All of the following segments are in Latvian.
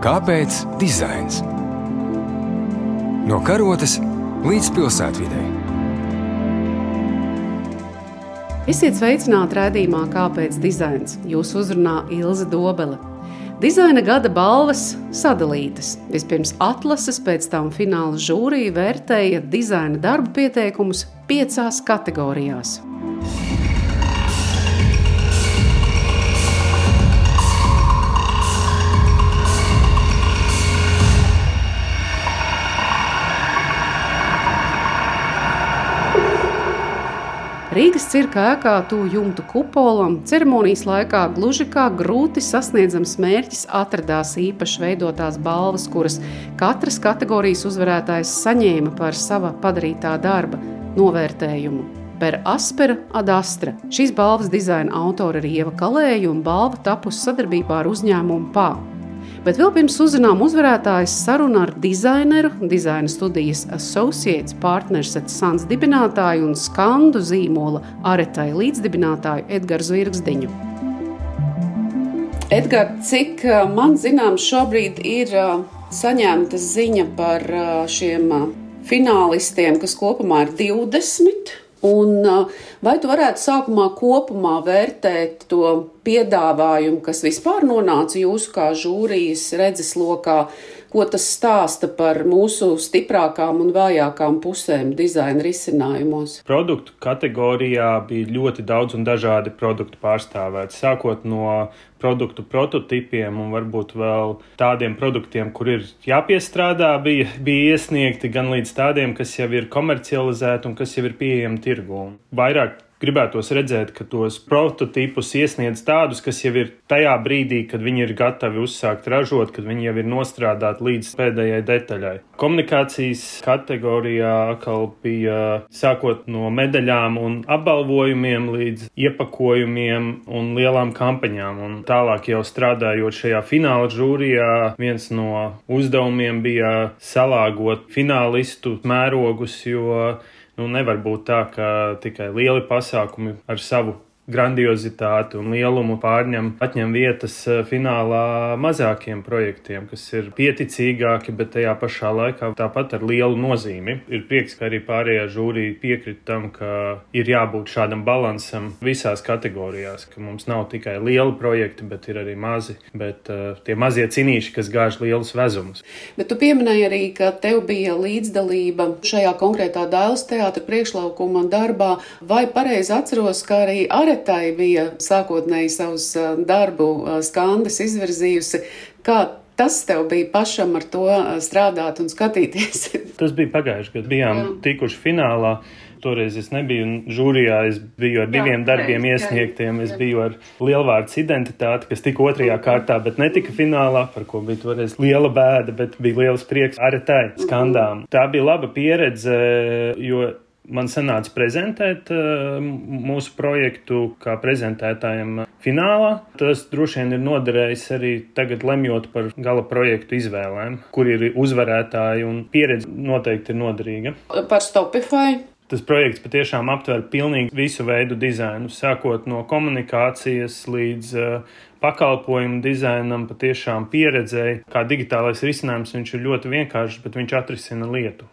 Kāpēc dizains? No karotes līdz pilsētvidei. Esiet sveicināti raidījumā Kāpēc dizains? Jūs uzrunā Ilze Dobele. Dizaina gada balvas sadalītas. Vispirms atlases, pēc tam fināla žūrija vērtēja dizaina darbu pieteikumus 5 kategorijās. Rīgas cirka ēkā tuvu jumtu kupolam ceremonijas laikā gluži kā grūti sasniedzams mērķis atradās īpaši veidotās balvas, kuras katras kategorijas uzvarētājs saņēma par sava padarītā darba novērtējumu. Per aspera ad astra. Šīs balvas dizaina autora ir Ieva Kalēja un balva tapusi sadarbībā ar uzņēmumu PA. Bet vēl pirms uzzinām uzvarētājas saruna ar dizaineru, dizaina studijas Associates Partners at Sons dibinātāju un skandu zīmola Aretai līdzdibinātāju Edgaru Zvirgzdiņu. Edgar, cik man zināms šobrīd ir saņemta ziņa par šiem finālistiem, kas kopumā ir 20? Un vai tu varētu sākumā kopumā vērtēt to piedāvājumu, kas vispār nonāca jūsu kā žūrijas redzeslokā, ko tas stāsta par mūsu stiprākām un vājākām pusēm dizaina risinājumos? Produktu kategorijā bija ļoti daudz un dažādi produktu pārstāvēti, sākot no produktu prototipiem un varbūt vēl tādiem produktiem, kur ir jāpiestrādā, bija iesniegti gan līdz tādiem, kas jau ir komercializēti un kas jau ir pieejami tirgū. Vairāk gribētos redzēt, ka tos prototipus iesniedz tādus, kas jau ir tajā brīdī, kad viņi ir gatavi uzsākt ražot, kad viņi jau ir nostrādāti līdz pēdējai detaļai. Komunikācijas kategorijā atkal bija sākot no medaļām un apbalvojumiem līdz iepakojumiem un lielām kampaņām. Un tālāk jau strādājot šajā fināla žūrijā, viens no uzdevumiem bija salāgot finālistu mērogus, jo nevar būt tā, ka tikai lieli pasākumi ar savu grandiozitāti un lielumu atņem vietas finālā mazākiem projektiem, kas ir pieticīgāki, bet tajā pašā laikā tāpat ar lielu nozīmi. Ir prieks, ka arī pārējā žūrija piekrita tam, ka ir jābūt šādam balansam visās kategorijās, ka mums nav tikai lieli projekti, bet ir arī mazi, bet tie mazie cinīši, kas gāž lielus vezumus. Bet tu pieminēji arī, ka tev bija līdzdalība šajā konkrētā Dailes teātra priekšlaukuma darbā. Vai pareizi atceros, ka arī Aretai bija sākotnēji savus darbu skandas izvirzījusi? Kā tas tev bija pašam ar to strādāt un skatīties? Tas bija pagājuši, kad bijām tikuši finālā. Toreiz es nebiju žūrijā, es biju ar 2 darbiem iesniegtiem, es biju ar lielvārds identitāti, kas tika 2. kārtā, bet netika finālā, par ko bija toreiz liela bēda, bet bija liels prieks Aretai skandām. Tā bija laba pieredze, jo man sanāca prezentēt mūsu projektu kā prezentētājiem finālā. Tas droši vien ir noderējis arī tagad lemjot par gala projektu izvēlēm, kur ir uzvarētāji, un pieredze noteikti ir noderīga. Par Stopify? Tas projekts patiešām aptver pilnīgi visu veidu dizainu, sākot no komunikācijas līdz pakalpojumu dizainam, patiešām pieredzēja, kā digitālais risinājums viņš ir ļoti vienkāršs, bet viņš atrisina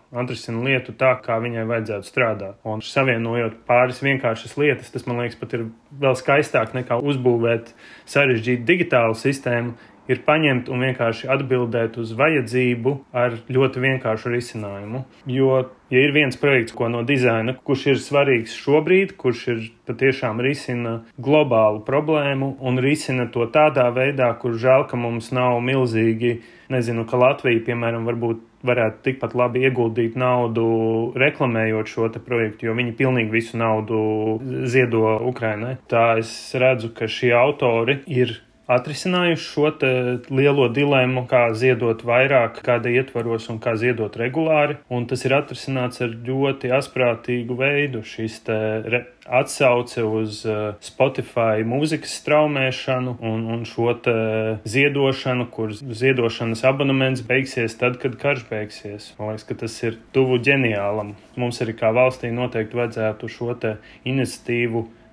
lietu tā, kā viņai vajadzētu strādāt. Un savienojot pāris vienkāršas lietas, tas, man liekas, pat ir vēl skaistāk nekā uzbūvēt sarežģītu digitālu sistēmu, ir paņemt un vienkārši atbildēt uz vajadzību ar ļoti vienkāršu risinājumu. Jo, ja ir viens projekts, ko no dizaina, kurš ir svarīgs šobrīd, kurš ir patiešām risina globālu problēmu un risina to tādā veidā, kur žēl, ka mums nav milzīgi, ka Latvija, piemēram, varētu tikpat labi ieguldīt naudu reklamējot šo te projektu, jo viņi pilnīgi visu naudu ziedo Ukrainai. Tā es redzu, ka šie autori ir atrisinājuši šo te lielo dilemmu, kā ziedot vairāk, kāda ietvaros un kā ziedot regulāri, un tas ir atrisināts ar ļoti asprātīgu veidu. Šis te atsauce uz Spotify mūzikas straumēšanu un šo te ziedošanu, kur ziedošanas abonements beigsies tad, kad karš beigsies. Man liekas, ka tas ir tuvu ģeniālam. Mums arī kā valstī noteikti vajadzētu šo te iniciatīvu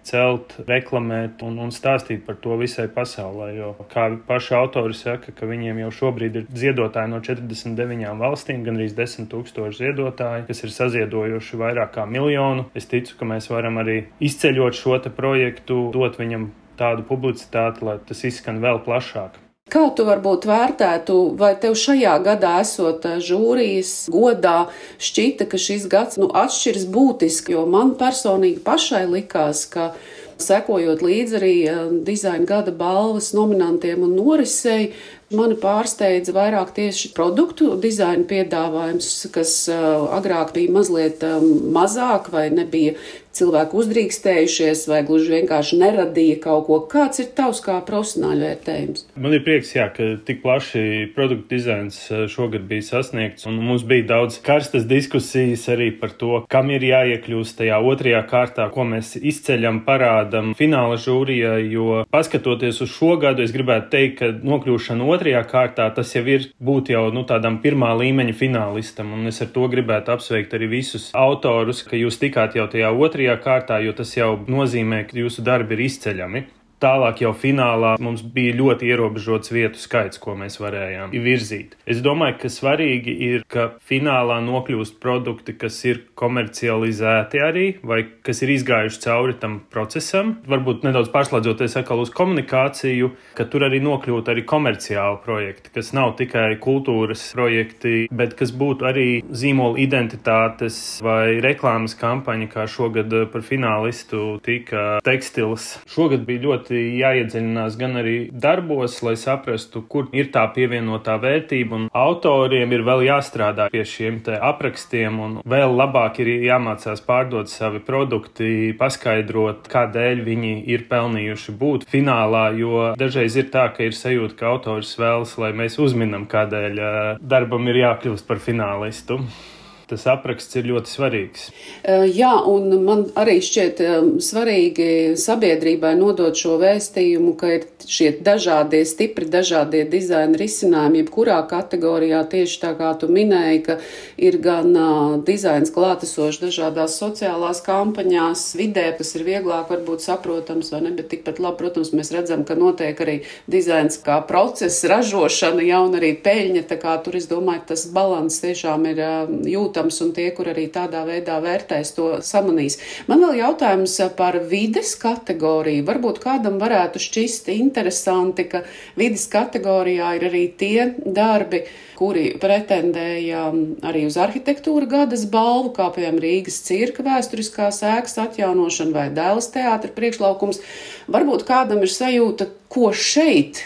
celt, reklamēt un stāstīt par to visai pasaulē. Jo, kā paši autori saka, ka viņiem jau šobrīd ir ziedotāji no 49 valstīm, gandrīz 10 000 ziedotāji, kas ir saziedojuši vairāk kā 1 miljonu. Es ticu, ka mēs varam arī izceļot šo te projektu, dot viņam tādu publicitāti, lai tas izskan vēl plašāk. Kā tu varbūt vērtētu, vai tev šajā gadā esot žūrijas godā šķita, ka šis gads atšķiras būtiski, jo man personīgi pašai likās, ka sekojot līdz arī dizaina gada balvas nominantiem un norisei, mani pārsteidza vairāk tieši produktu dizaina piedāvājums, kas agrāk bija mazliet mazāk vai nebija cilvēki uzdrīkstējušies vai gluži vienkārši neradīja kaut ko. Kāds ir tavs kā profesionāļu vērtējums? Man ir prieks, ka tik plaši produktu dizains šogad bija sasniegts, un mums bija daudz karstas diskusijas arī par to, kam ir jāiekļūst tajā otrajā kārtā, ko mēs izceļam, parādam fināla žūrijai, jo paskatoties uz šo gadu, es gribētu teikt, ka nokļūšana otrajā kārtā tas jau ir būt jau tādam pirmā līmeņa finālistam, un es ar to gribētu apsveikt arī visus autorus, ka jūs tikāt jau tajā otrajā kārtā, jo tas jau nozīmē, ka jūsu darbi ir izceļami. Tālāk jau finālā mums bija ļoti ierobežots vietu skaits, ko mēs varējām virzīt. Es domāju, ka svarīgi ir, ka finālā nokļūst produkti, kas ir komercializēti arī, vai kas ir izgājuši cauri tam procesam. Varbūt nedaudz pārslēdzoties atkal uz komunikāciju, ka tur arī nokļūt arī komerciāli projekti, kas nav tikai kultūras projekti, bet kas būtu arī zīmola identitātes vai reklāmas kampaņa, kā šogad par finālistu tika tekstils. Šogad bija ļoti jāiedziļinās gan arī darbos, lai saprastu, kur ir tā pievienotā vērtība, un autoriem ir vēl jāstrādā pie šiem te aprakstiem, un vēl labāk ir jāmācās pārdot savi produkti, paskaidrot, kādēļ viņi ir pelnījuši būt finālā, jo dažreiz ir tā, ka ir sajūta, ka autors vēlas, lai mēs uzminam, kādēļ darbam ir jākļūst par finālistu. Tas apraksts ir ļoti svarīgs. Jā, un man arī šķiet svarīgi sabiedrībai nodot šo vēstījumu, ka ir šie dažādie, stipri dažādie dizaina risinājumi, jebkurā kategorijā, tieši tā kā tu minēji, ka ir gan dizains klātesošs dažādās sociālās kampaņās, vidē, kas ir vieglāk varbūt saprotams, vai ne, bet tikpat labi, protams, mēs redzam, ka notiek arī dizains kā process, ražošana, ja, un arī peļņa, tā kā tur, es domāju, tas balans tiešām ir jūtams, un tie, kur arī tādā veidā vērtēs, to samanīs. Man vēl jautājums par vides kategoriju. Varbūt kādam varētu šķist interesanti, ka vides kategorijā ir arī tie darbi, kuri pretendēja arī uz arhitektūra gadas balvu, kā piemēram Rīgas cirka vēsturiskās ēkas atjaunošana vai Dēles teātra priekšlaukums. Varbūt kādam ir sajūta, ko šeit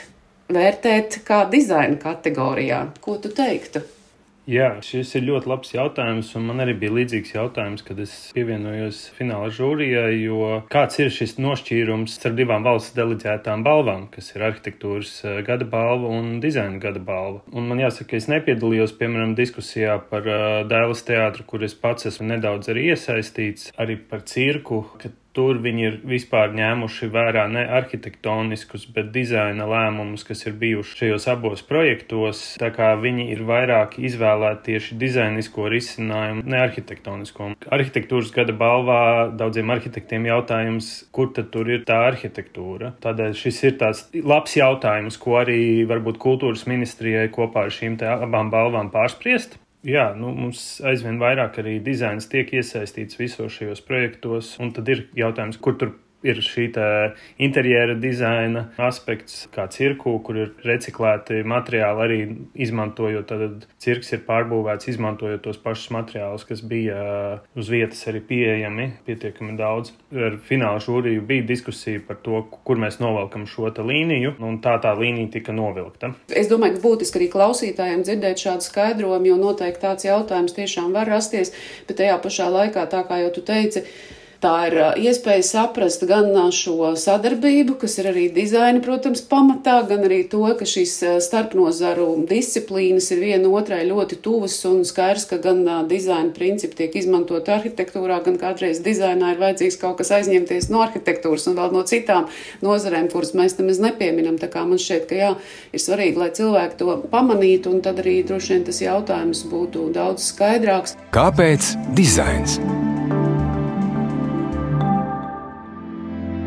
vērtēt kā dizaina kategorijā. Ko tu teiktu? Jā, šis ir ļoti labs jautājums, un man arī bija līdzīgs jautājums, kad es pievienojos fināla žūrijai, jo kāds ir šis nošķīrums starp divām valsts deleģētām balvām, kas ir arhitektūras gada balva un dizaina gada balva. Un man jāsaka, ka es nepiedalījos, piemēram, diskusijā par Dēles teātru, kur es pats esmu nedaudz arī iesaistīts, arī par cirku, ka tur viņi ir vispār ņēmuši vērā ne arhitektoniskus, bet dizaina lēmumus, kas ir bijuši šajos abos projektos, tā kā viņi ir vairāk izvēlēti tieši dizainisko risinājumu, ne arhitektonisko. Arhitektūras gada balvā daudziem arhitektiem jautājums, kur tad tur ir tā arhitektūra. Tādēļ šis ir tāds labs jautājums, ko arī varbūt kultūras ministrijai kopā ar šīm te abām balvām pārspriest. Jā, mums aizvien vairāk arī dizains tiek iesaistīts visos šajos projektos, un tad ir jautājums, kur tur ir šī interjera dizaina aspekts, kā cirku, kur ir reciklēti materiāli arī izmantojot, tad cirks ir pārbūvēts izmantojot tos pašus materiālus, kas bija uz vietas arī pieejami pietiekami daudz. Ar fināla žūriju bija diskusija par to, kur mēs novelkam šo līniju, un tā līnija tika novilkta. Es domāju, ka būtiski arī klausītājiem dzirdēt šādu skaidrojumu, jo noteikti tāds jautājums tiešām var rasties, bet tajā pašā laikā, tā kā jau tu teici, tā ir iespēja saprast gan šo sadarbību, kas ir arī dizaina, protams, pamatā, gan arī to, ka šīs starpnozaru disciplīnas ir viena otrai ļoti tuvas un skaidrs, ka gan dizaina principi tiek izmantot arhitektūrā, gan kādreiz dizainā ir vajadzīgs kaut kas aizņemties no arhitektūras un vēl no citām nozarēm, kuras mēs nemaz nepieminam. Tā kā man šķiet, ka jā, ir svarīgi, lai cilvēki to pamanītu, un tad arī droši vien tas jautājums būtu daudz skaidrāks. Kāpēc dizains?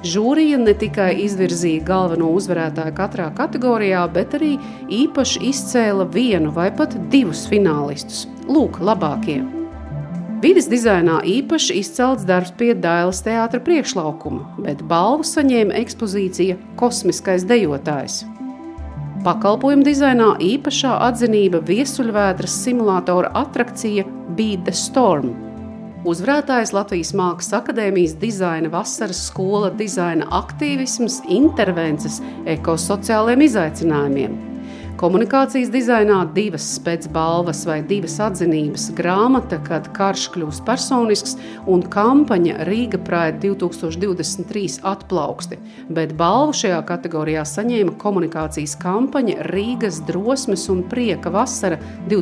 Žūrija ne tikai izvirzīja galveno uzvarētāju katrā kategorijā, bet arī īpaši izcēla vienu vai pat divus finālistus. Lūk, labākie. Vides dizainā īpaši izcelts darbs pie Dailes teātra priekšlaukuma, bet balvu saņēma ekspozīcija Kosmiskais dejotājs. Pakalpojumu dizainā īpašā atzinība viesuļvētras simulātora atrakcija Beat the Storm. Uzvarētājs Latvijas Mākslas akadēmijas dizaina vasaras skola dizaina aktīvisms, intervences ekosociāliem izaicinājumiem. Komunikācijas dizainā 2 specbalvas vai 2 atzinības – grāmata, kad karš kļūst personisks, un kampaņa Riga Pride 2023 atplauksti, bet balvu šajā kategorijā saņēma komunikācijas kampaņa Rīgas drosmes un prieka vasara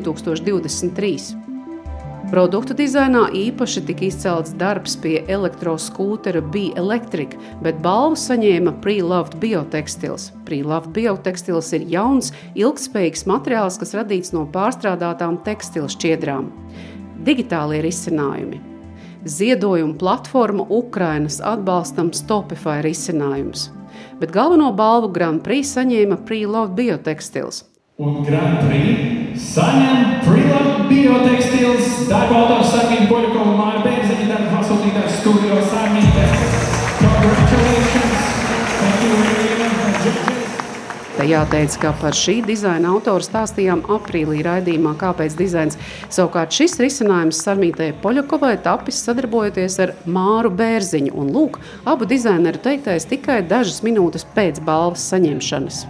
2023. Produktu dizainā īpaši tika izcelts darbs pie elektroskūtera Be Electric, bet balvu saņēma Pre-Loved Biotekstils. Pre-Loved Biotekstils ir jauns, ilgtspējīgs materiāls, kas radīts no pārstrādātām tekstilu šķiedrām. Digitālie risinājumi. Ziedojuma platforma Ukrainas atbalstam Stopify risinājums. Bet galveno balvu Grand Prix saņēma Pre-Loved Biotekstils. Un Grand Prix saņem Pre-Loved Biotekstils, darba autors Sarmīte Poļakova, Māra Bērziņa, darba pasūtītājs Studio Sarmīte. Congratulations! Thank you, judges! Te jāteic, ka par šī dizaina autoru stāstījām aprīlī raidījumā Kāpēc dizains. Savukārt šis risinājums Sarmītei Poļakovai tapis sadarbojoties ar Māru Bērziņu. Un lūk, abu dizaineru teiktais tikai dažas minūtes pēc balvas saņemšanas.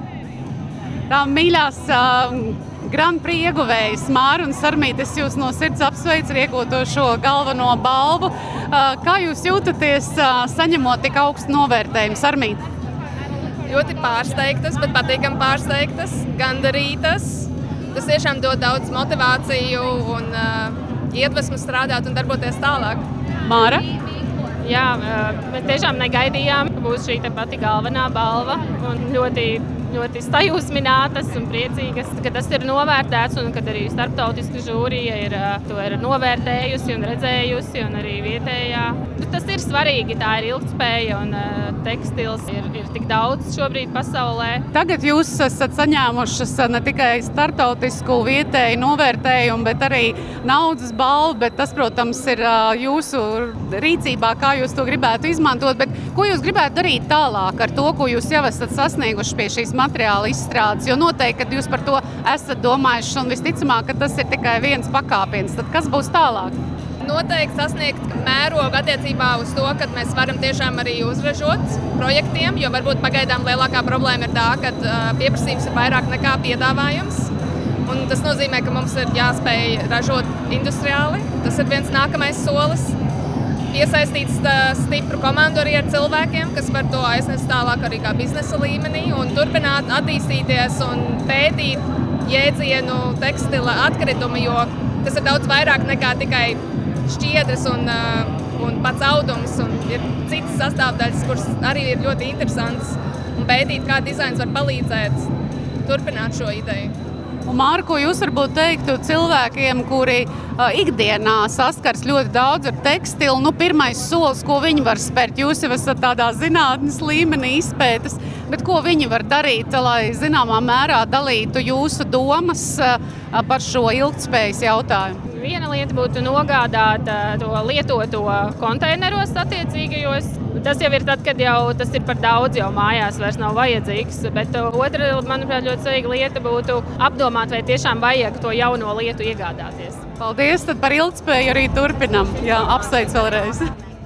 Tā mīļās Grand Prix ieguvējas Māra un Sarmīte, es jūs no sirds apsveicu ar iegūto šo galveno balvu. Kā jūs jūtaties saņemot tik augstu novērtējumu, Sarmīte? Ļoti pārsteigtas, bet patīkami pārsteigtas, gandarītas. Tas tiešām dod daudz motivāciju un iedvesmu strādāt un darboties tālāk. Māra? Jā, mēs tiešām negaidījām, ka būs šī pati galvenā balva un ļoti sajūsminātas un priecīgas, ka tas ir novērtēts un kad arī starptautiska žūrija to ir novērtējusi un redzējusi un arī vietējā. Tas ir svarīgi, tā ir ilgtspēja un tekstils ir tik daudz šobrīd pasaulē. Tagad jūs esat saņēmušas ne tikai starptautisku vietēju novērtējumu, bet arī naudas balvu, bet tas, protams, ir jūsu rīcībā, kā jūs to gribētu izmantot, bet ko jūs gribētu darīt tālāk ar to, ko jūs jau esat sasnieguši pie šīs materiāla izstrādes, jo noteikti, kad jūs par to esat domājuši un visticamāk, ka tas ir tikai viens pakāpiens, tad kas būs tālāk? Noteikti sasniegt mērogu attiecībā uz to, ka mēs varam tiešām arī uzražot projektiem, jo varbūt pagaidām lielākā problēma ir tā, ka pieprasījums ir vairāk nekā piedāvājums. Un tas nozīmē, ka mums ir jāspēj ražot industriāli. Tas ir viens nākamais solis. Iesaistīts stipru komandu arī ar cilvēkiem, kas var to aiznest tālāk arī kā biznesa līmenī un turpināt attīstīties un pētīt jēdzienu tekstila atkritumu, jo tas ir daudz vairāk nekā tikai šķiedras un pats audums, un ir citas sastāvdaļas, kuras arī ir ļoti interesantas, un pētīt, kā dizains var palīdzēt turpināt šo ideju. Un Māra, ko jūs varbūt teiktu cilvēkiem, kuri ikdienā saskars ļoti daudz ar tekstilu, pirmais solis, ko viņi var spērt, jūs jau esat tādā zinātnes līmenī izpētes, bet ko viņi var darīt, lai zināmā mērā dalītu jūsu domas par šo ilgtspējas jautājumu? Viena lieta būtu nogādāt to lietoto konteineros attiecīgajos. Tas jau ir tad, kad jau tas ir par daudz, jau mājās vairs nav vajadzīgs. Bet otra, manuprāt, ļoti svarīga lieta būtu apdomāt, vai tiešām vajag to jauno lietu iegādāties. Paldies, tad par ilgtspēju arī turpinam. Jā, apsveic vēlreiz.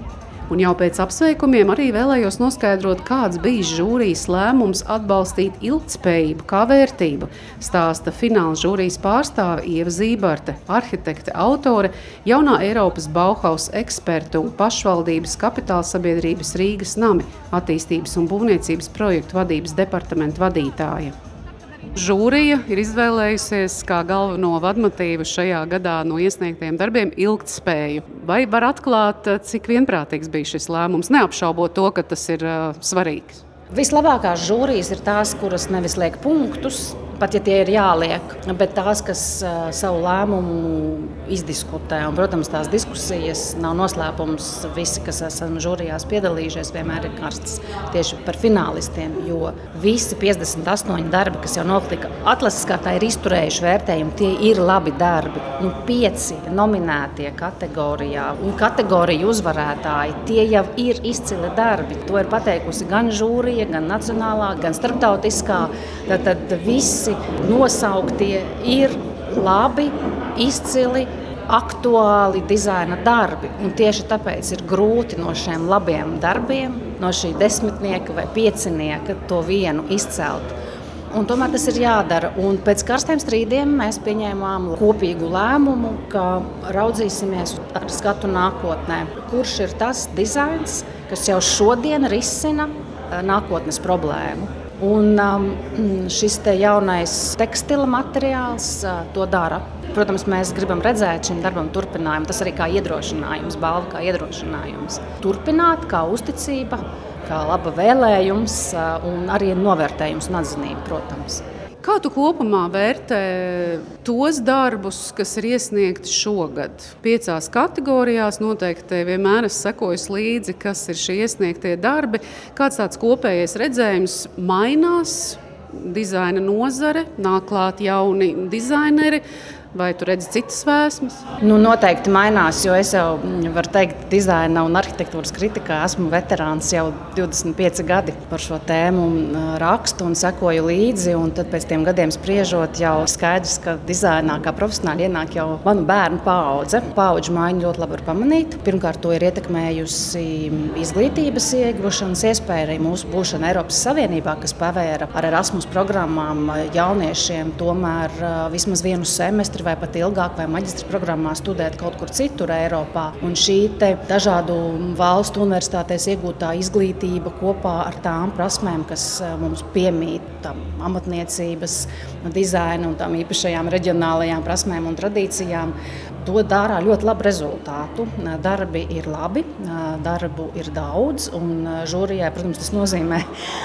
Un jau pēc apsveikumiem arī vēlējos noskaidrot, kāds bijis žūrijas lēmums atbalstīt ilgtspējību kā vērtību, stāsta fināla žūrijas pārstāve Ieva Zībarte, arhitekte, autore, jaunā Eiropas Bauhaus eksperta un pašvaldības kapitālsabiedrības Rīgas nami attīstības un būvniecības projektu vadības departamenta vadītāja. Žūrija ir izvēlējusies kā galveno vadmotīvu šajā gadā no iesniegtiem darbiem ilgtspēju. Vai var atklāt, cik vienprātīgs bija šis lēmums, neapšaubot to, ka tas ir svarīgs? Vislabākās žūrijas ir tās, kuras nevis liek punktus, pat ja tie ir jāliek, bet tās, kas savu lēmumu izdiskutē. Un, protams, tās diskusijas nav noslēpums. Visi, kas esam žūrijās piedalījušies, vienmēr ir karstas tieši par finālistiem, jo visi 58 darbi, kas jau noklika atlases kārtā, ir izturējuši vērtējumu. Tie ir labi darbi. 5 nominētie kategorijā un kategoriju uzvarētāji, tie jau ir izcili darbi. To ir pateikusi gan žūrija, gan nacionālā, gan starptautiskā. Tad visi nosauktie ir labi, izcili, aktuāli dizaina darbi. Un tieši tāpēc ir grūti no šiem labiem darbiem, no šī 10 vai 5 to vienu izcelt. Un tomēr tas ir jādara. Un pēc karstiem strīdiem mēs pieņēmām kopīgu lēmumu, ka raudzīsimies ar skatu nākotnē. Kurš ir tas dizains, kas jau šodien risina nākotnes problēmu? Un šis te jaunais tekstila materiāls to dara. Protams, mēs gribam redzēt šim darbam turpinājumu. Tas arī kā iedrošinājums, balva kā iedrošinājums. Turpināt, kā uzticība, kā laba vēlējums un arī novērtējums un atzinība, protams. Kā tu kopumā vērtē tos darbus, kas ir iesniegti šogad? 5 kategorijās noteikti vienmēr es sekoju līdzi, kas ir šie iesniegtie darbi. Kāds tāds kopējais redzējums mainās? Dizaina nozare, nāk klāt jauni dizaineri. Vai tu redzi citas vēsmas? Noteikti mainās, jo es jau varu teikt, dizaina un arhitektūras kritikā esmu veterāns jau 25 gadi par šo tēmu rakstu un sekoju līdzi. Un tad pēc tiem gadiem spriežot jau skaidrs, ka dizainā kā profesionāli ienāk jau manu bērnu paudze. Paudžu maiņu ļoti labi var pamanīt. Pirmkārt, to ir ietekmējusi izglītības iegūšanas iespēja, arī mūsu būšana Eiropas Savienībā, kas pavēra ar Erasmus programmām jauniešiem tomēr vismaz vienu semestri vai pat ilgāk, vai maģistra programmā studēt kaut kur citur Eiropā. Un šī te dažādu valstu universitātēs iegūtā izglītība kopā ar tām prasmēm, kas mums piemīt, tām amatniecības, dizaina un tām īpašajām reģionālajām prasmēm un tradīcijām, to dara ļoti labu rezultātu. Darbi ir labi, darbu ir daudz, un žūrijai, protams, tas nozīmē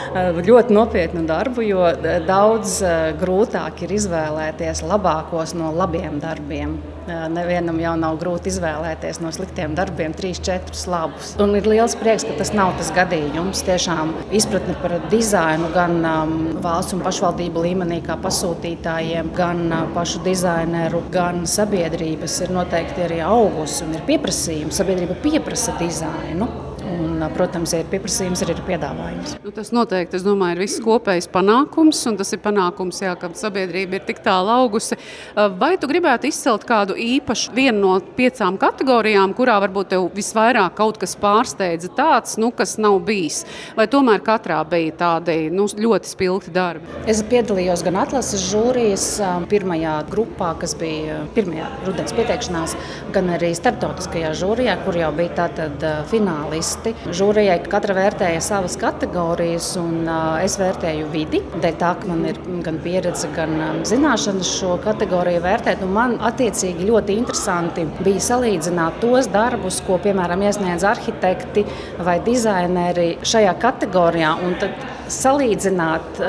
ļoti nopietnu darbu, jo daudz grūtāk ir izvēlēties labākos no labiem darbiem. Nevienam jau nav grūti izvēlēties no sliktiem darbiem 3-4 labus. Un ir liels prieks, ka tas nav tas gadījums. Tiešām izpratne par dizainu gan valsts un pašvaldību līmenī kā pasūtītājiem, gan pašu dizaineru, gan sabiedrības ir noteikti arī augusi un ir pieprasījums. Sabiedrība pieprasa dizainu. Un, protams, ja ir pieprasījums, arī ir piedāvājums. Tas noteikti, es domāju, ir viss kopējs panākums, un tas ir panākums, jā, ka sabiedrība ir tik tālu augusi. Vai tu gribētu izcelt kādu īpašu vienu no 5 kategorijām, kurā varbūt tev visvairāk kaut kas pārsteidza tāds, kas nav bijis? Vai tomēr katrā bija tādi ļoti spilgti darbi? Es piedalījos gan atlases žūrijas pirmajā grupā, kas bija pirmajā rudens pieteikšanās, gan arī starptautiskajā žūrijā, kur jau bija tātad finālisti. Žūrijai katra vērtēja savas kategorijas, un es vērtēju vidi. Dēļ tā, ka man ir gan pieredze, gan zināšanas šo kategoriju vērtēt. Un man attiecīgi ļoti interesanti bija salīdzināt tos darbus, ko, piemēram, iesniedz arhitekti vai dizaineri šajā kategorijā, un tad salīdzināt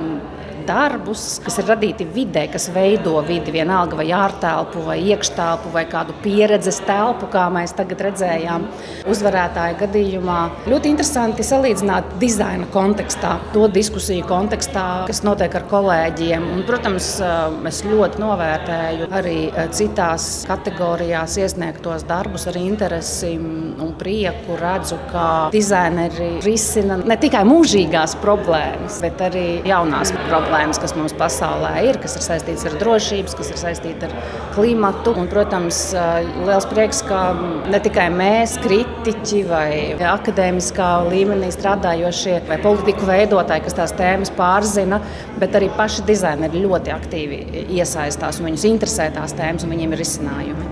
darbus, kas ir radīti vidē, kas veido vidi, vienalga vai ārtelpu, vai iekštelpu, vai kādu pieredzes telpu, kā mēs tagad redzējām uzvarētāja gadījumā. Ļoti interesanti salīdzināt dizaina kontekstā, to diskusiju kontekstā, kas notiek ar kolēģiem. Un, protams, es ļoti novērtēju arī citās kategorijās iesniegtos darbus ar interesi un prieku. Redzu, ka dizaineri risina ne tikai mūžīgās problēmas, bet arī jaunās problēmas, kas mums pasaulē ir, kas ir saistīts ar drošības, kas ir saistīti ar klimatu. Un, protams, liels prieks, ka ne tikai mēs, kritiķi vai akadēmiskā līmenī strādājošie vai politiku veidotāji, kas tās tēmas pārzina, bet arī paši dizaineri ļoti aktīvi iesaistās un viņus interesē tās tēmas un viņiem ir risinājumi.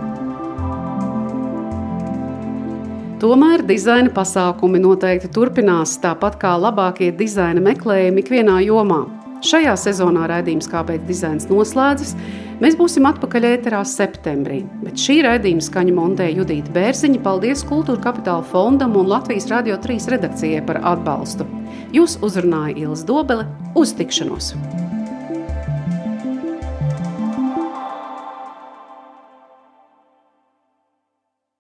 Tomēr dizaina pasākumi noteikti turpinās, tāpat kā labākie dizaina meklējumi ikvienā jomā. Šajā sezonā raidījums Kāpēc dizains noslēdzas. Mēs būsim atpakaļ ēterā septembrī, bet šī raidījuma skaņu montēja Judīta Bērziņa. Paldies Kultūra Kapitāla fondam un Latvijas Radio 3 redakcijai par atbalstu. Jūs uzrunāja Ilze Dobele. Uz tikšanos!